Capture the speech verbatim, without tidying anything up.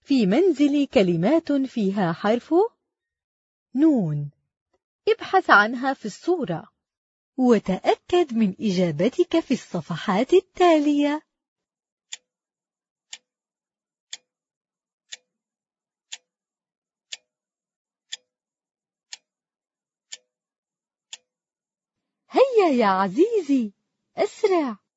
في منزلي كلمات فيها حرف نون. ابحث عنها في الصورة وتأكد من إجابتك في الصفحات التالية. هيا يا عزيزي، أسرع.